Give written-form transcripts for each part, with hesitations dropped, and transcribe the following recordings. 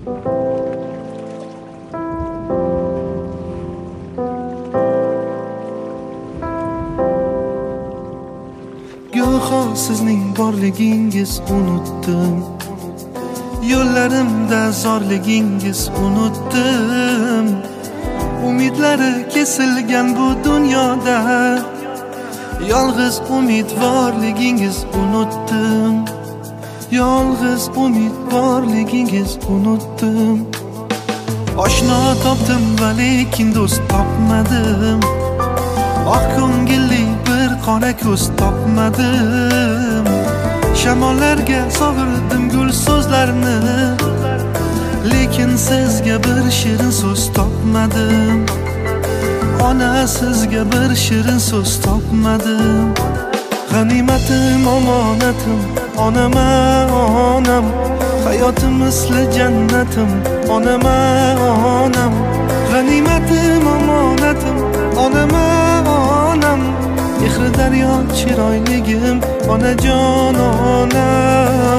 Go'yo sizning borligingiz unutdim, yo'llarimda zorligingiz unutdim. Umidlari kesilgan bu dunyoda yolg'iz umidvorligingiz unutdim, yolg'iz umidvorligingiz unutdim. Oshno topdim va lekin do'st topmadim, oq ko'ngilli bir qora ko'z topmadim. Shamollarga sovurdim gul so'zlarni, lekin sizga bir shirin so'z topmadim. Ona sizga bir shirin so'z topmadim. G'animatim omonatim, onama onam, hayotim misli jannatim, onama onam. G'animatim omonatim, onama onam, mehri daryo chiroyligim, onajon onam.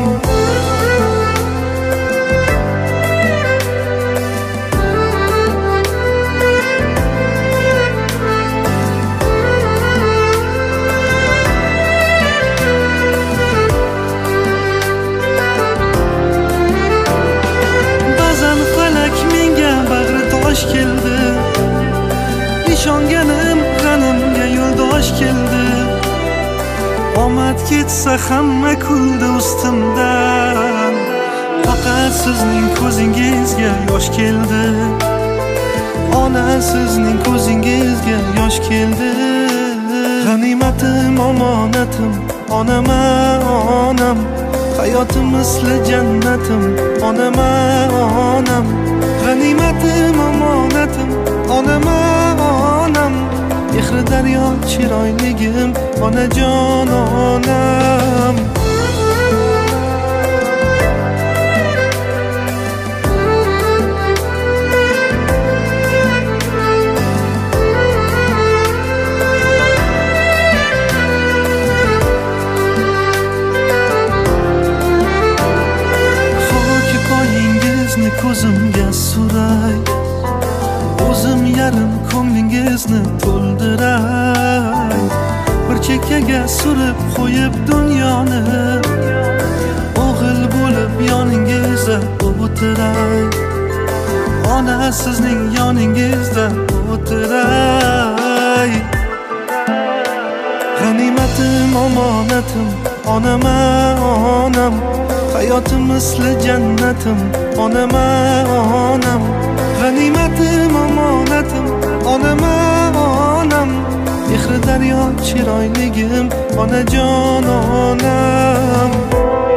Ba'zan falak menga bag'ri tosh keldi, ishonganim g'animga yo'ldosh keldi. Omad ketsa hamma kuldi ustimdan, faqat sizning ko'zingizga yosh keldi. Ona sizning ko'zingizga yosh keldi. G'animatim omonatim, onama onam, hayotim misli jannatim, onama onam. G'animatim omonatim, onama onam, mehri daryo chiroyligim, onajon onam. Xo'ki poyingizni ko'zimga suray, o'zim yarim ko'nglingizni to'ldiray. Bir chekkaga surib qo'yib dunyoni, o'g'il bo'lib yoningizda o'tiray. Ona sizning yoningizda o'tiray. G'animatim omonatim, onama onam, hayotim misli jannatim, onama onam. G'animatim omonatim, onama onam, mehri daryo chiroyligim, onajon onam.